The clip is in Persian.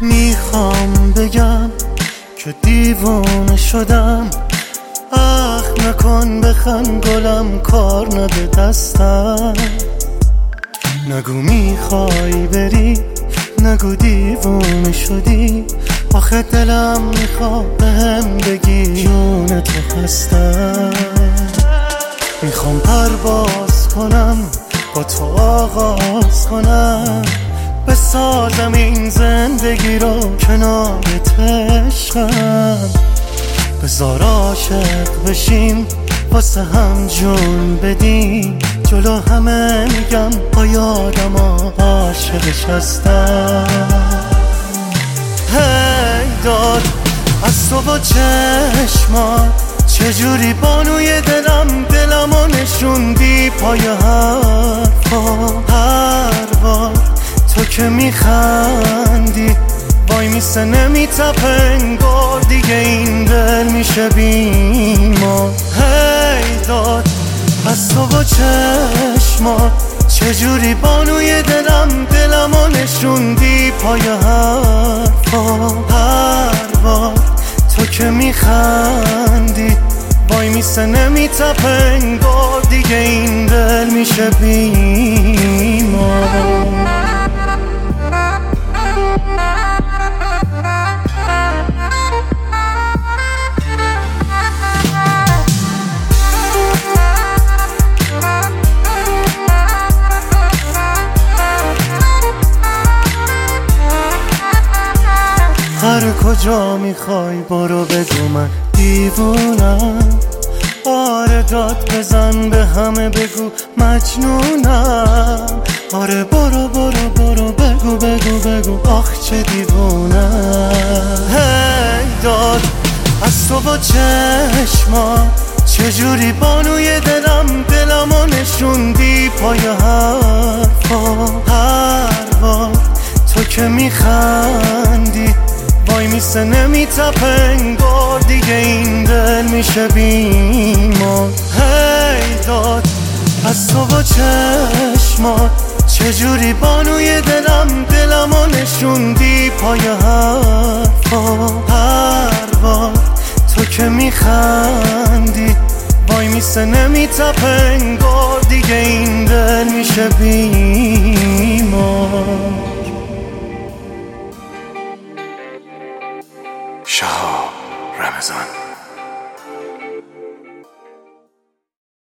میخوام بگم که دیوانه شدم، اخ نکن بخند گلم کار نده دستم. نگو میخوای بری، نگو دیوانه شدی، آخه دلم میخواد بهم بگی جون تو هستم. میخوام پرواز کنم با تو آغاز کنم، بسازم این زندگی رو کنارت عشقم. بذار عاشق بشیم واسه هم جون بدیم، جلو همه میگم با یادم عاشقش هستم. هی داد از تو با چشمات، چجوری بانوی دلمو نشوندی پای حرفا. هر بار تو که میخندی وای میسه نمیتپه انگار دیگه این دل میشه بیمار. هی داد از تو با چشمات، چجوری بانوی دلمو نشوندی پای حرفا. هر بار تو که میخندی وای میسه نمیتپه انگار دیگه این دل میشه بیمار. هر کجا میخوای برو بگو من دیوونم، آره داد بزن به همه بگو مجنونم. آره برو برو برو بگو بگو بگو آخ چه دیوونم. هی داد از تو با چشمات، چجوری بانوی دلمو نشوندی پای حرفا. هر بار تو که میخندی وای میسه نمیتپه انگار دیگه این دل میشه بیمار. هی داد از تو با چشمات، چجوری بانوی دلمو نشوندی پای حرفا. هر بار تو که میخندی وای میسه نمیتپه انگار دیگه این دل میشه بیمار.